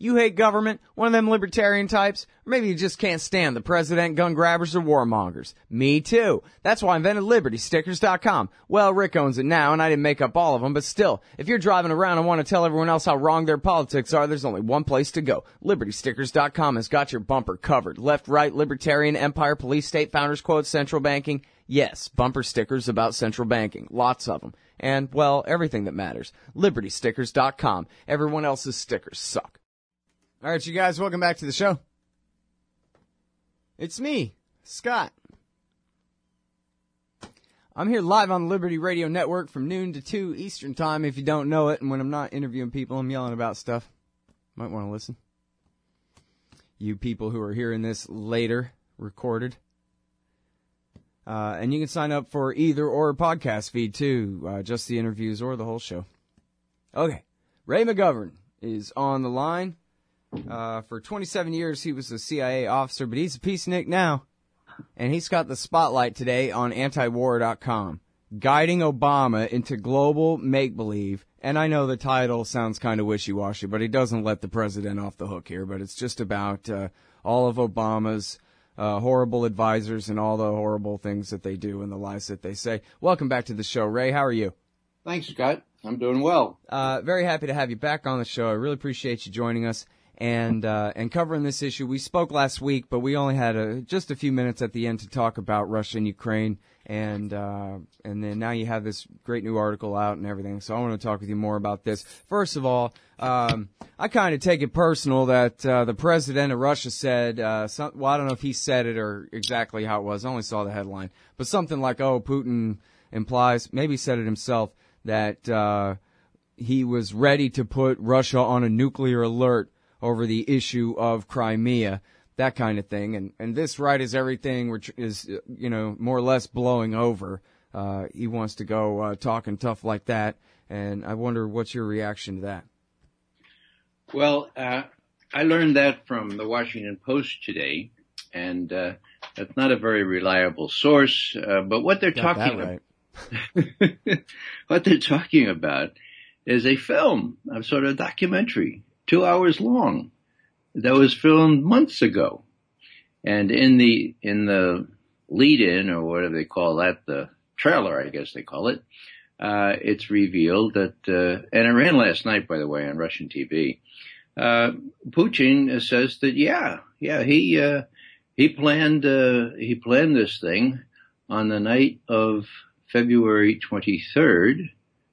You hate government, one of them libertarian types, or maybe you just can't stand the president, gun grabbers, or warmongers. Me too. That's why I invented LibertyStickers.com. Well, Rick owns it now, and I didn't make up all of them, but still, if you're driving around and want to tell everyone else how wrong their politics are, there's only one place to go. LibertyStickers.com has got your bumper covered. Left, right, libertarian, empire, police, state, founders quote, central banking. Yes, bumper stickers about central banking. Lots of them. And, well, everything that matters. LibertyStickers.com. Everyone else's stickers suck. All right, you guys, welcome back to the show. It's me, Scott. I'm here live on the Liberty Radio Network from noon to 2 Eastern Time, if you don't know it. And when I'm not interviewing people, I'm yelling about stuff. Might want to listen. You people who are hearing this later, recorded. And you can sign up for either or podcast feed, too. Just the interviews or the whole show. Okay. Ray McGovern is on the line. For 27 years, he was a CIA officer, but he's a peacenik now. And he's got the spotlight today on antiwar.com, guiding Obama into global make-believe. And I know the title sounds kind of wishy-washy, but he doesn't let the president off the hook here. But it's just about all of Obama's horrible advisors and all the horrible things that they do and the lies that they say. Welcome back to the show, Ray. How are you? Thanks, Scott. I'm doing well. Very happy to have you back on the show. I really appreciate you joining us. And covering this issue. We spoke last week, but we only had just a few minutes at the end to talk about Russia and Ukraine, and then now you have this great new article out and everything. So I want to talk with you more about this. First of all, I kind of take it personal that the president of Russia said, well, I don't know if he said it or exactly how it was. I only saw the headline, but something like, "Oh, Putin implies," maybe he said it himself, that he was ready to put Russia on a nuclear alert over the issue of Crimea, that kind of thing. And this right is everything, which is, more or less blowing over. He wants to go talking tough like that. And I wonder, what's your reaction to that? Well, I learned that from the Washington Post today, and that's not a very reliable source. But what they're talking what they're talking about is a film, a sort of documentary, 2 hours long, that was filmed months ago. And in the lead-in, or whatever they call that, the trailer, I guess they call it, it's revealed that, and it ran last night, by the way, on Russian TV. Putin says that, he planned this thing on the night of February 23rd,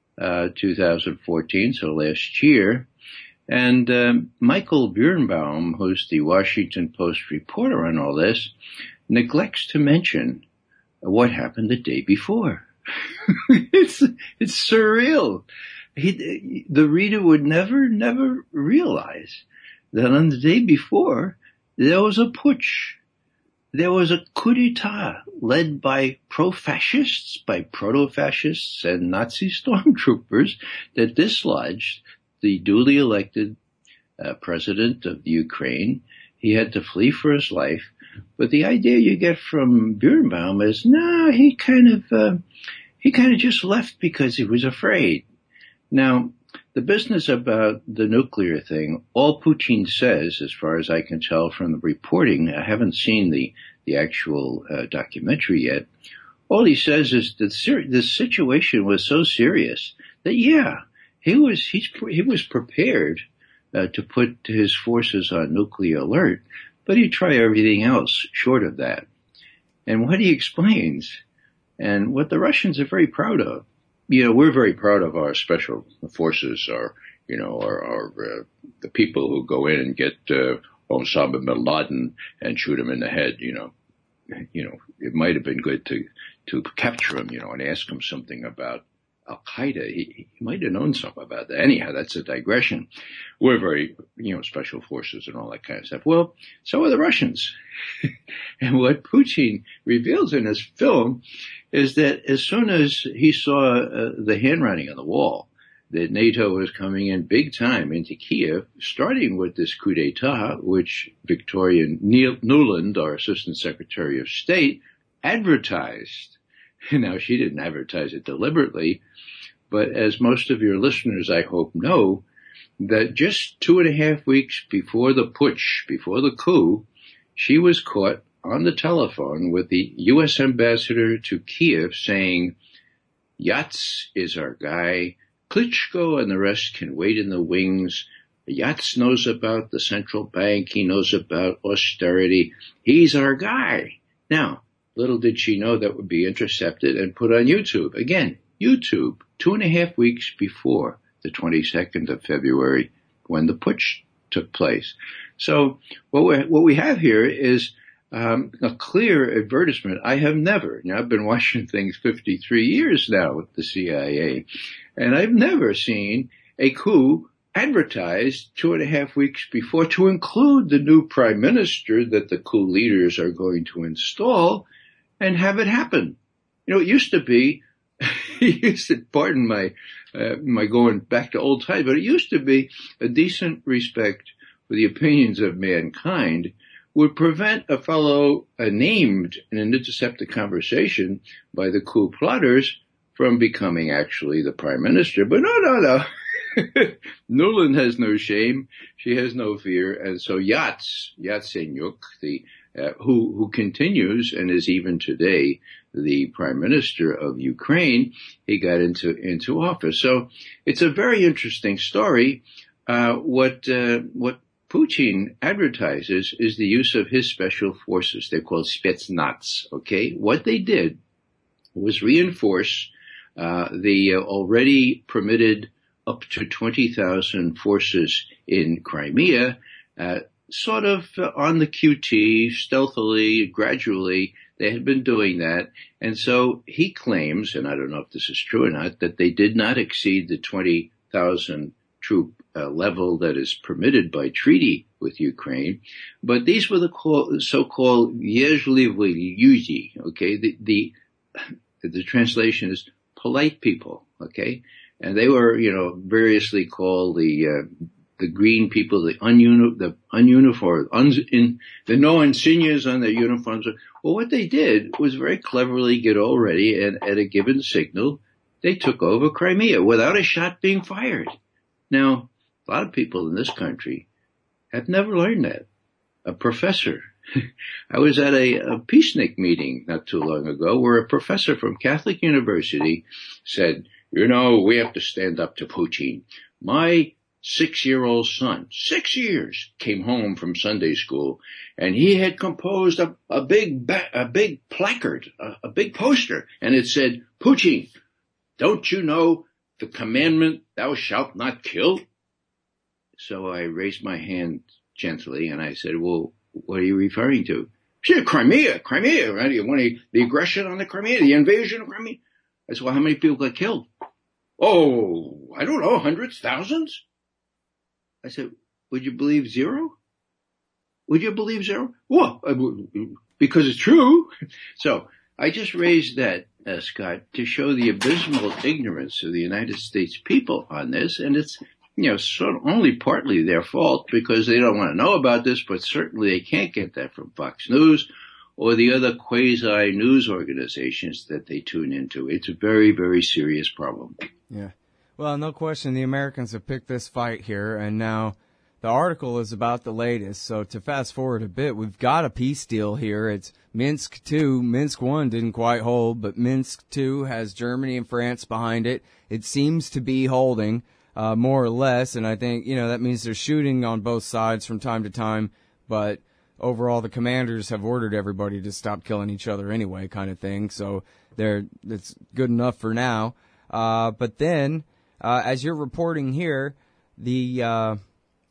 2014, so last year. And Michael Birnbaum, who's the Washington Post reporter on all this, neglects to mention what happened the day before. It's surreal. The reader would never realize that on the day before, there was a putsch. There was a coup d'etat led by pro-fascists, by proto-fascists and Nazi stormtroopers that dislodged the duly elected president of the Ukraine. He had to flee for his life. But the idea you get from Birnbaum is, no, he kind of just left because he was afraid. Now, the business about the nuclear thing, all Putin says, as far as I can tell from the reporting, I haven't seen the actual documentary yet. All he says is that this situation was so serious that, he was prepared to put his forces on nuclear alert, but he'd try everything else short of that. And what he explains, and what the Russians are very proud of, we're very proud of our special forces, the people who go in and get Osama bin Laden and shoot him in the head. It might have been good to capture him, and ask him something about Al-Qaeda. He might have known something about that. Anyhow, that's a digression. We're very, special forces and all that kind of stuff. Well, so are the Russians. And what Putin reveals in his film is that as soon as he saw the handwriting on the wall that NATO was coming in big time into Kiev, starting with this coup d'etat, which Victoria Nuland, our Assistant Secretary of State, advertised. Now, she didn't advertise it deliberately, but as most of your listeners, I hope, know, that just 2.5 weeks before the putsch, before the coup, she was caught on the telephone with the U.S. ambassador to Kiev saying, Yats is our guy. Klitschko and the rest can wait in the wings. Yats knows about the central bank. He knows about austerity. He's our guy. Now, little did she know that would be intercepted and put on YouTube. Again, YouTube, 2.5 weeks before the 22nd of February when the putsch took place. So what we have here is a clear advertisement. I have never, I've been watching things 53 years now with the CIA, and I've never seen a coup advertised 2.5 weeks before to include the new prime minister that the coup leaders are going to install and have it happen. It used to be, pardon my going back to old times, but it used to be a decent respect for the opinions of mankind would prevent a fellow named in an intercepted conversation by the coup plotters from becoming actually the prime minister. But no. Nuland has no shame. She has no fear. And so Yatsenyuk, who continues and is even today the prime minister of Ukraine, he got into office. So it's a very interesting story. What Putin advertises is the use of his special forces. They're called Spetsnaz. Okay, what they did was reinforce the already permitted up to 20,000 forces in Crimea, sort of on the QT, stealthily, gradually. They had been doing that. And so he claims, and I don't know if this is true or not, that they did not exceed the 20,000 troop level that is permitted by treaty with Ukraine. But these were the so-called Yezhlivi Yuzi, okay? The translation is polite people, okay? And they were, variously called the green people, the ununiformed, the no insignias on their uniforms. Well, what they did was very cleverly get all ready, and at a given signal, they took over Crimea without a shot being fired. Now, a lot of people in this country have never learned that. A professor. I was at a peacenik meeting not too long ago where a professor from Catholic University said, we have to stand up to Putin. My 6-year-old son, 6 years, came home from Sunday school, and he had composed a big placard, a big poster, and it said, Putin, don't you know the commandment, thou shalt not kill? So I raised my hand gently, and I said, well, what are you referring to? She said, Crimea, right? You want the aggression on the Crimea, the invasion of Crimea? I said, well, how many people got killed? Oh, I don't know, hundreds, thousands? I said, would you believe zero? Would you believe zero? Well, because it's true. So I just raised that, Scott, to show the abysmal ignorance of the United States people on this. And it's, sort of only partly their fault because they don't want to know about this, but certainly they can't get that from Fox News or the other quasi-news organizations that they tune into. It's a very, very serious problem. Yeah. Well, no question, the Americans have picked this fight here, and now the article is about the latest. So to fast forward a bit, we've got a peace deal here. It's Minsk 2. Minsk 1 didn't quite hold, but Minsk 2 has Germany and France behind it. It seems to be holding, more or less, and I think, that means they're shooting on both sides from time to time, but overall the commanders have ordered everybody to stop killing each other anyway, kind of thing. So it's good enough for now. But then, as you're reporting here, was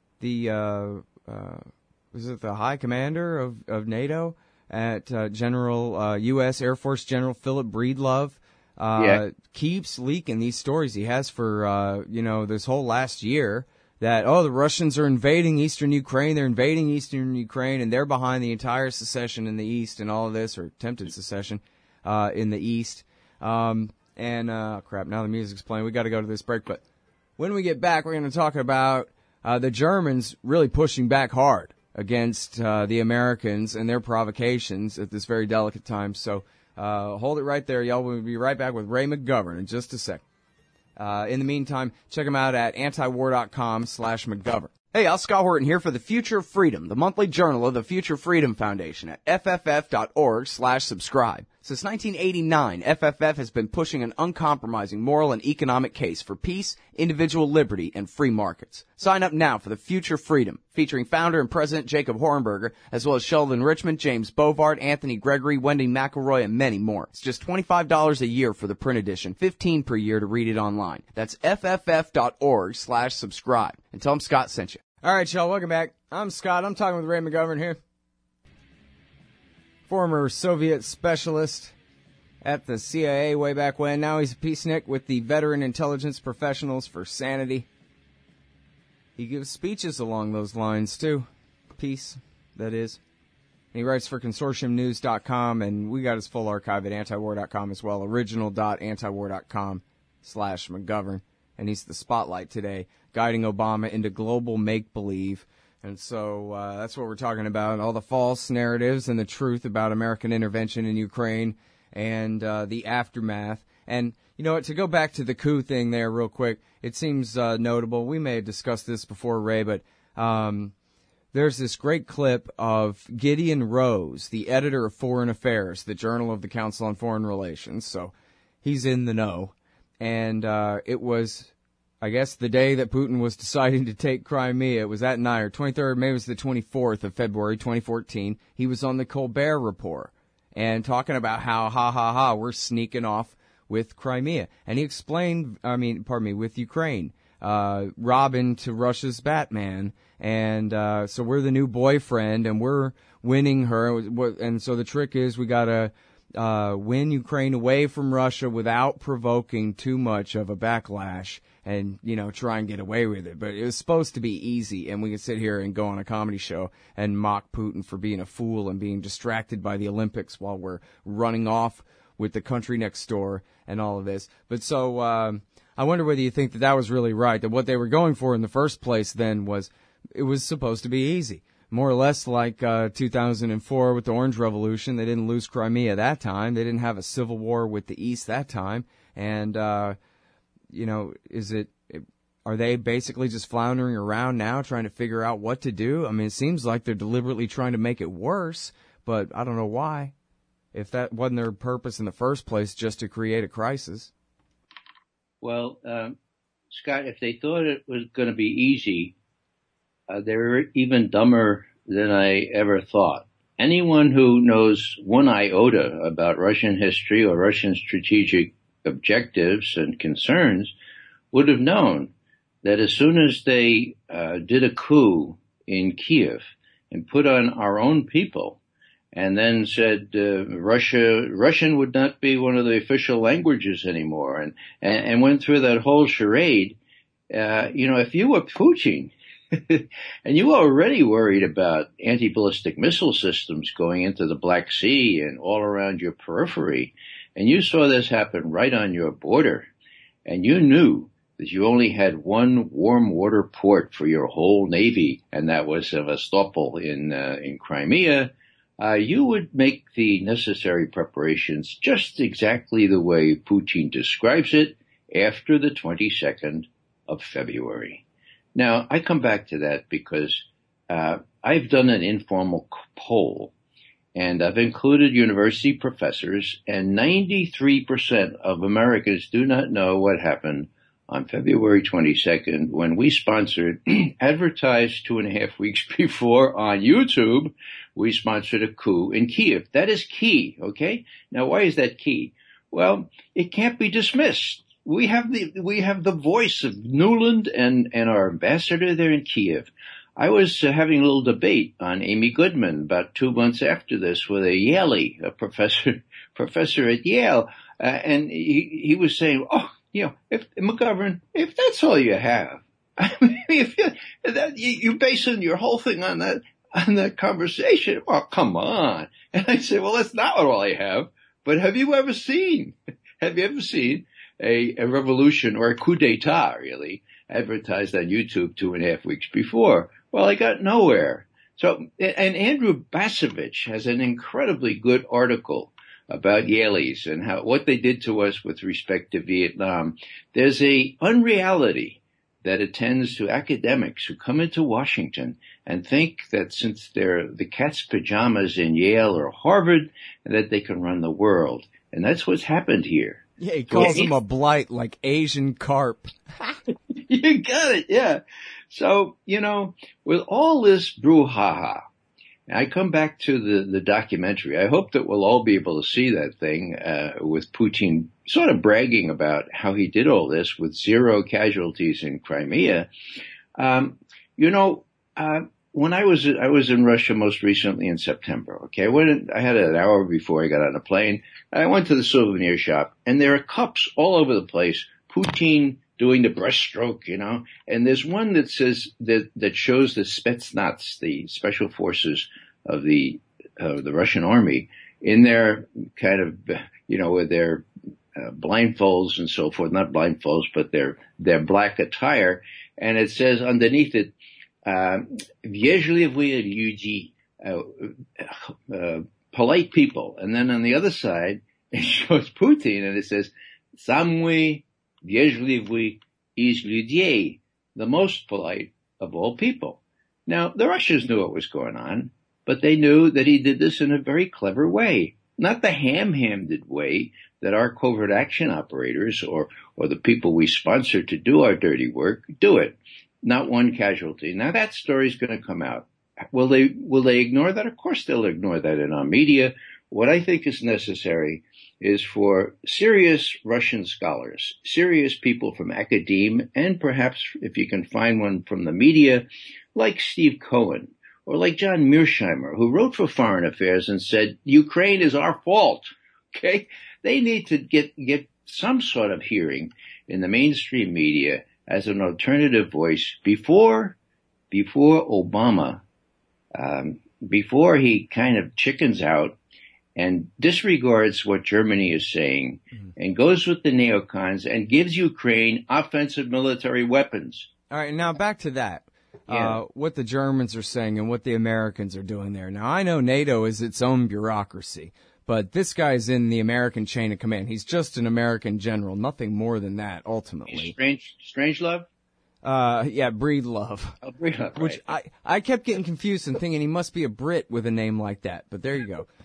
it the High Commander of NATO at General U.S. Air Force General Philip Breedlove keeps leaking these stories he has for this whole last year that the Russians are invading eastern Ukraine, and they're behind the entire secession in the east and all of this, or attempted secession in the east. Now the music's playing. We got to go to this break. But when we get back, we're going to talk about the Germans really pushing back hard against the Americans and their provocations at this very delicate time. So hold it right there, y'all. We'll be right back with Ray McGovern in just a sec. In the meantime, check them out at antiwar.com/McGovern. Hey, Al Scott Horton here for The Future of Freedom, the monthly journal of the Future Freedom Foundation at fff.org/subscribe. Since 1989, FFF has been pushing an uncompromising moral and economic case for peace, individual liberty, and free markets. Sign up now for The Future Freedom, featuring founder and president Jacob Hornberger, as well as Sheldon Richmond, James Bovard, Anthony Gregory, Wendy McElroy, and many more. It's just $25 a year for the print edition, $15 per year to read it online. That's fff.org/subscribe. And tell them Scott sent you. All right, y'all, welcome back. I'm Scott. I'm talking with Ray McGovern here. Former Soviet specialist at the CIA way back when. Now he's a peacenik with the Veteran Intelligence Professionals for Sanity. He gives speeches along those lines, too. Peace, that is. And he writes for consortiumnews.com, and we got his full archive at antiwar.com as well, original.antiwar.com/McGovern. And he's the spotlight today, guiding Obama into global make-believe. And so that's what we're talking about, all the false narratives and the truth about American intervention in Ukraine and the aftermath. And, you know what, to go back to the coup thing there real quick, it seems notable. We may have discussed this before, Ray, but there's this great clip of Gideon Rose, the editor of Foreign Affairs, the Journal of the Council on Foreign Relations. So he's in the know. And it was, I guess, the day that Putin was deciding to take Crimea. It was that night, or 23rd, maybe it was the 24th of February, 2014. He was on the Colbert Report and talking about how, we're sneaking off with Crimea. And he explained, with Ukraine, Robin to Russia's Batman. And so we're the new boyfriend, and we're winning her. And so the trick is we got to win Ukraine away from Russia without provoking too much of a backlash and, try and get away with it. But it was supposed to be easy, and we could sit here and go on a comedy show and mock Putin for being a fool and being distracted by the Olympics while we're running off with the country next door and all of this. But so I wonder whether you think that was really right, that what they were going for in the first place then was it was supposed to be easy. More or less like 2004 with the Orange Revolution. They didn't lose Crimea that time. They didn't have a civil war with the East that time. And, are they basically just floundering around now trying to figure out what to do? I mean, it seems like they're deliberately trying to make it worse, but I don't know why. If that wasn't their purpose in the first place, just to create a crisis. Well, Scott, if they thought it was going to be easy, they were even dumber than I ever thought. Anyone who knows one iota about Russian history or Russian strategic objectives and concerns would have known that as soon as they did a coup in Kiev and put on our own people and then said Russian would not be one of the official languages anymore and went through that whole charade, if you were Putin, and you were already worried about anti-ballistic missile systems going into the Black Sea and all around your periphery, and you saw this happen right on your border, and you knew that you only had one warm water port for your whole navy, and that was Sevastopol in Crimea, you would make the necessary preparations just exactly the way Putin describes it after the 22nd of February. Now, I come back to that because I've done an informal poll, and I've included university professors, and 93% of Americans do not know what happened on February 22nd when we sponsored, advertised 2.5 weeks before on YouTube, we sponsored a coup in Kiev. That is key, okay? Now, why is that key? Well, it can't be dismissed. We have the voice of Nuland and our ambassador there in Kiev. I was having a little debate on Amy Goodman about 2 months after this with a Yaley, a professor at Yale, and he was saying, if McGovern, if that's all you have, I mean, if you basing your whole thing on that conversation, well, come on. And I said, well, that's not all I have. But have you ever seen a revolution or a coup d'etat, really, advertised on YouTube 2.5 weeks before? Well, I got nowhere. So, and Andrew Basovich has an incredibly good article about Yaleys and what they did to us with respect to Vietnam. There's a unreality that attends to academics who come into Washington and think that since they're the cat's pajamas in Yale or Harvard, that they can run the world. And that's what's happened here. Yeah, he calls them a blight, like Asian carp. You got it, yeah. So, with all this brouhaha, I come back to the documentary. I hope that we'll all be able to see that thing with Putin sort of bragging about how he did all this with 0 casualties in Crimea. When I was in Russia most recently in September, okay, I had an hour before I got on a plane. I went to the souvenir shop, and there are cups all over the place. Putin doing the breaststroke, and there's one that says that shows the Spetsnaz, the special forces of the Russian army, in their kind of, with their blindfolds and so forth, not blindfolds, but their black attire, and it says underneath it, вежливые люди, polite people. And then on the other side, it shows Putin and it says, самый вежливый из людей, the most polite of all people. Now, the Russians knew what was going on, but they knew that he did this in a very clever way. Not the ham-handed way that our covert action operators or the people we sponsor to do our dirty work do it. Not one casualty. Now that story's going to come out. Will they ignore that? Of course they'll ignore that in our media. What I think is necessary is for serious Russian scholars, serious people from academe, and perhaps if you can find one from the media, like Steve Cohen, or like John Mearsheimer, who wrote for Foreign Affairs and said, Ukraine is our fault. Okay? They need to get some sort of hearing in the mainstream media as an alternative voice before Obama, before he kind of chickens out and disregards what Germany is saying and goes with the neocons and gives Ukraine offensive military weapons. All right, now back to that. Yeah. What the Germans are saying and what the Americans are doing there. Now, I know NATO is its own bureaucracy, but this guy's in the American chain of command. He's just an American general, nothing more than that, ultimately. Strangelove? Yeah, Breedlove. Oh, Breedlove, Which right. I kept getting confused and thinking he must be a Brit with a name like that, but there you go.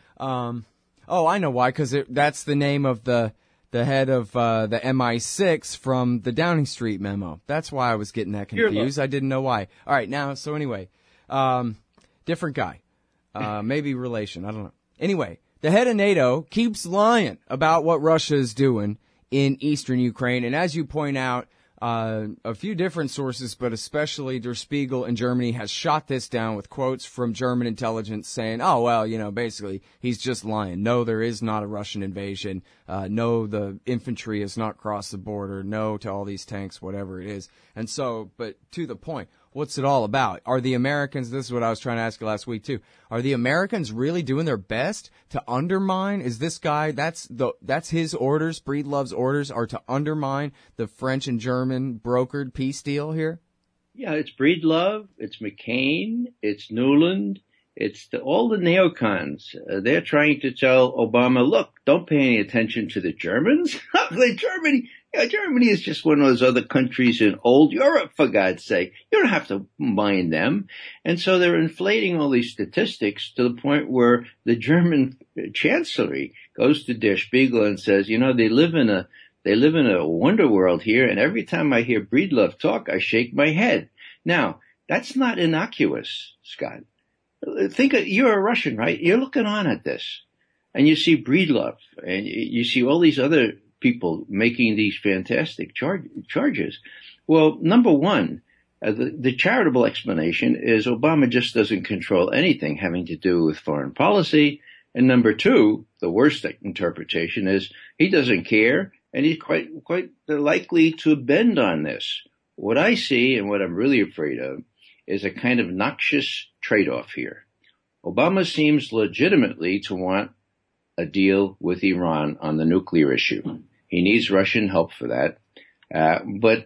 I know why, because that's the name of the head of the MI6 from the Downing Street memo. That's why I was getting that confused. I didn't know why. All right, now, so anyway, different guy. Maybe relation, I don't know. Anyway, the head of NATO keeps lying about what Russia is doing in eastern Ukraine, and as you point out, a few different sources, but especially Der Spiegel in Germany has shot this down with quotes from German intelligence saying, basically, he's just lying. No, there is not a Russian invasion. No, the infantry has not crossed the border. No to all these tanks, whatever it is. And so, but to the point, what's it all about? Are the Americans, this is what I was trying to ask you last week too, are the Americans really doing their best to undermine, is this guy, that's his orders, Breedlove's orders are to undermine the French and German brokered peace deal here? Yeah, it's Breedlove, it's McCain, it's Nuland, it's all the neocons. They're trying to tell Obama, look, don't pay any attention to the Germans. Germany is just one of those other countries in old Europe, for God's sake. You don't have to mind them. And so they're inflating all these statistics to the point where the German chancellery goes to Der Spiegel and says, they live in a wonder world here, and every time I hear Breedlove talk, I shake my head. Now, that's not innocuous, Scott. You're a Russian, right? You're looking on at this, and you see Breedlove, and you see all these other people making these fantastic charges. Well, number one, the charitable explanation is Obama just doesn't control anything having to do with foreign policy. And number two, the worst interpretation is he doesn't care, and he's quite likely to bend on this. What I see and what I'm really afraid of is a kind of noxious trade-off here. Obama seems legitimately to want a deal with Iran on the nuclear issue. He needs Russian help for that. But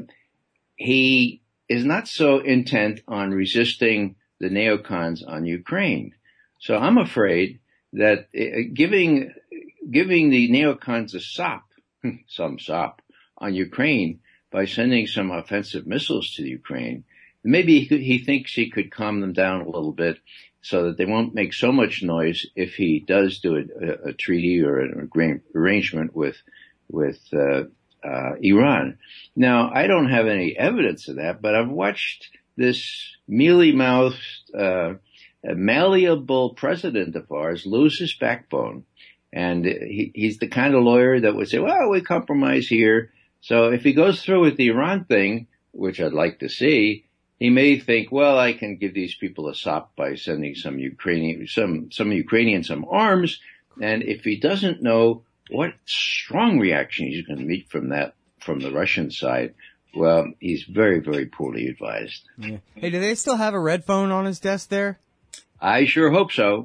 he is not so intent on resisting the neocons on Ukraine. So I'm afraid that giving giving the neocons a sop, some sop, on Ukraine by sending some offensive missiles to Ukraine. Maybe he thinks he could calm them down a little bit so that they won't make so much noise if he does do a treaty or an arrangement with Iran. Now, I don't have any evidence of that, but I've watched this mealy-mouthed, malleable president of ours lose his backbone. And he's the kind of lawyer that would say, well, we compromise here. So if he goes through with the Iran thing, which I'd like to see, he may think, well, I can give these people a sop by sending some Ukrainians some arms. And if he doesn't know what strong reaction he's going to meet from the Russian side, well, he's very, very poorly advised. Yeah. Hey, do they still have a red phone on his desk there? I sure hope so.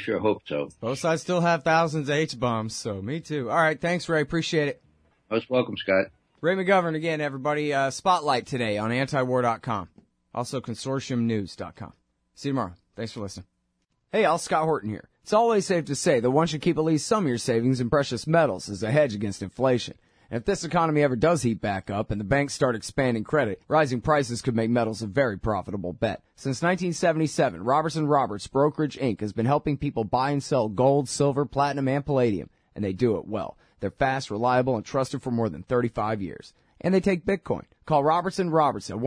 Both sides still have thousands of H-bombs, so me too. All right, thanks, Ray. Appreciate it. Most welcome, Scott. Ray McGovern again, everybody. Spotlight today on antiwar.com. Also consortiumnews.com. See you tomorrow. Thanks for listening. Hey, all, Scott Horton here. It's always safe to say that one should keep at least some of your savings in precious metals as a hedge against inflation. And if this economy ever does heat back up and the banks start expanding credit, rising prices could make metals a very profitable bet. Since 1977, Robertson Roberts Brokerage Inc. has been helping people buy and sell gold, silver, platinum, and palladium, and they do it well. They're fast, reliable, and trusted for more than 35 years. And they take Bitcoin. Call Robertson Roberts at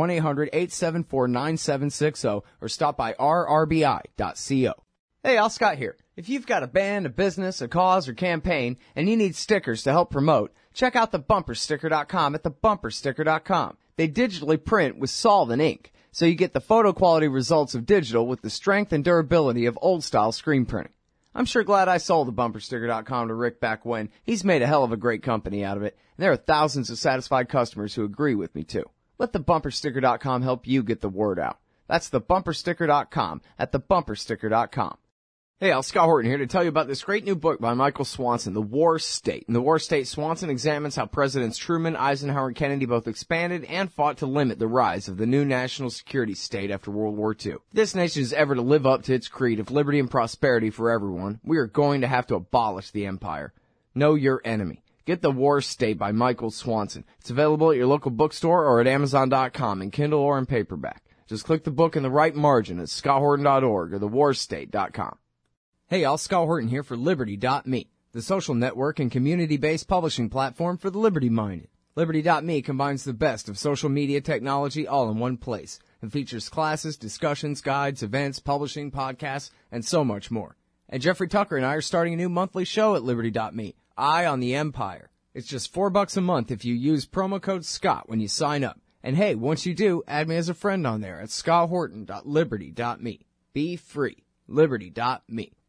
1-800-874-9760 or stop by rrbi.co. Hey, Al Scott here. If you've got a band, a business, a cause, or campaign, and you need stickers to help promote, check out thebumpersticker.com at thebumpersticker.com. They digitally print with solvent ink, so you get the photo quality results of digital with the strength and durability of old-style screen printing. I'm sure glad I sold thebumpersticker.com to Rick back when. He's made a hell of a great company out of it, and there are thousands of satisfied customers who agree with me, too. Let thebumpersticker.com help you get the word out. That's thebumpersticker.com at thebumpersticker.com. Hey, Al, Scott Horton here to tell you about this great new book by Michael Swanson, The War State. In The War State, Swanson examines how Presidents Truman, Eisenhower, and Kennedy both expanded and fought to limit the rise of the new national security state after World War II. If this nation is ever to live up to its creed of liberty and prosperity for everyone, we are going to have to abolish the empire. Know your enemy. Get The War State by Michael Swanson. It's available at your local bookstore or at Amazon.com in Kindle or in paperback. Just click the book in the right margin at scotthorton.org or thewarstate.com. Hey, all, Scott Horton here for Liberty.me, the social network and community-based publishing platform for the liberty-minded. Liberty.me combines the best of social media technology all in one place and features classes, discussions, guides, events, publishing, podcasts, and so much more. And Jeffrey Tucker and I are starting a new monthly show at Liberty.me, Eye on the Empire. It's just $4 a month if you use promo code SCOTT when you sign up. And hey, once you do, add me as a friend on there at scotthorton.liberty.me. Be free. Liberty.me.